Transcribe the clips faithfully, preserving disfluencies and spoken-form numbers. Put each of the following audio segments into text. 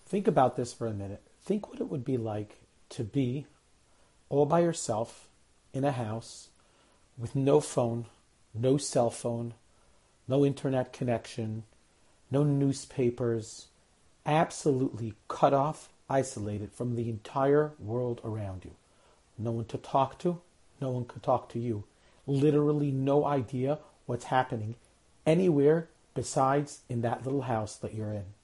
Think about this for a minute. Think what it would be like to be all by yourself in a house with no phone, no cell phone, no internet connection, no newspapers, absolutely cut off, isolated from the entire world around you. No one to talk to, no one could talk to you. Literally no idea what's happening anywhere besides in that little house that you're in.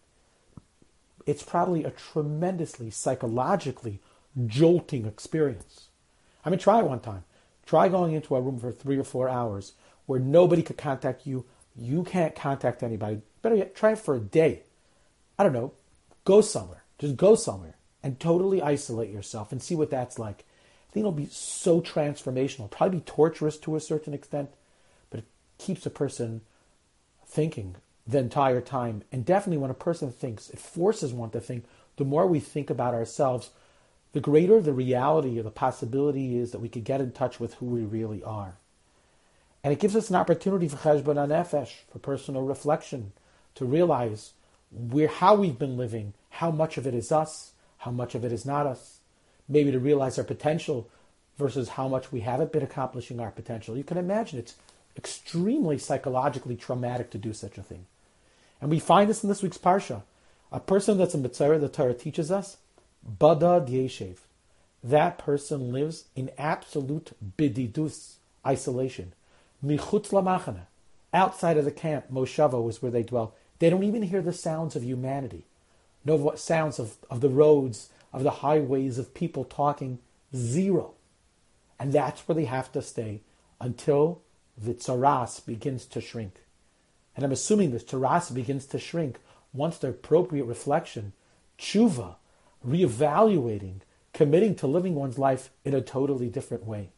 It's probably a tremendously psychologically jolting experience. I mean, try it one time. Try going into a room for three or four hours where nobody could contact you. You can't contact anybody. Better yet, try it for a day. I don't know. Go somewhere. Just go somewhere and totally isolate yourself and see what that's like. I think it'll be so transformational. Probably be torturous to a certain extent, but it keeps a person thinking the entire time. And definitely when a person thinks, it forces one to think. The more we think about ourselves, the greater the reality or the possibility is that we could get in touch with who we really are. And it gives us an opportunity for cheshbon hanefesh, for personal reflection, to realize where, how we've been living, how much of it is us, how much of it is not us. Maybe to realize our potential versus how much we haven't been accomplishing our potential. You can imagine it's extremely psychologically traumatic to do such a thing. And we find this in this week's Parsha. A person that's a Mitzvah, the Torah teaches us, Bada D'Yeshev. That person lives in absolute bididus, isolation. Michutz lamachana. Outside of the camp, Moshava was where they dwell. They don't even hear the sounds of humanity. No sounds of, of the roads, of the highways, of people talking. Zero. And that's where they have to stay until the tzaras begins to shrink. And I'm assuming this tzaras begins to shrink once the appropriate reflection, tshuva, reevaluating, committing to living one's life in a totally different way.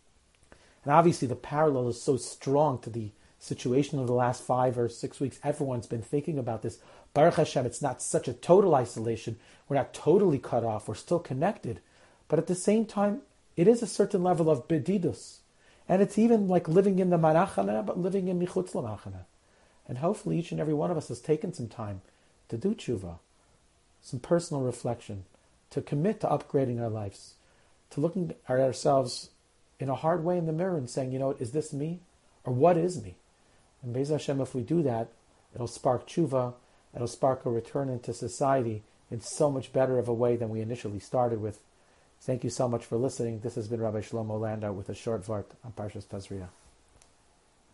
And obviously the parallel is so strong to the situation of the last five or six weeks. Everyone's been thinking about this. Baruch Hashem, it's not such a total isolation. We're not totally cut off. We're still connected. But at the same time, it is a certain level of bedidus. And it's even like living in the marachana, but living in michutz lamachana. And hopefully each and every one of us has taken some time to do tshuva, some personal reflection, to commit to upgrading our lives, to looking at ourselves in a hard way in the mirror and saying, you know what, is this me? Or what is me? And Be'ez Hashem, if we do that, it'll spark tshuva, it'll spark a return into society in so much better of a way than we initially started with. Thank you so much for listening. This has been Rabbi Shlomo Landau with a short vart on Parshas Tazria.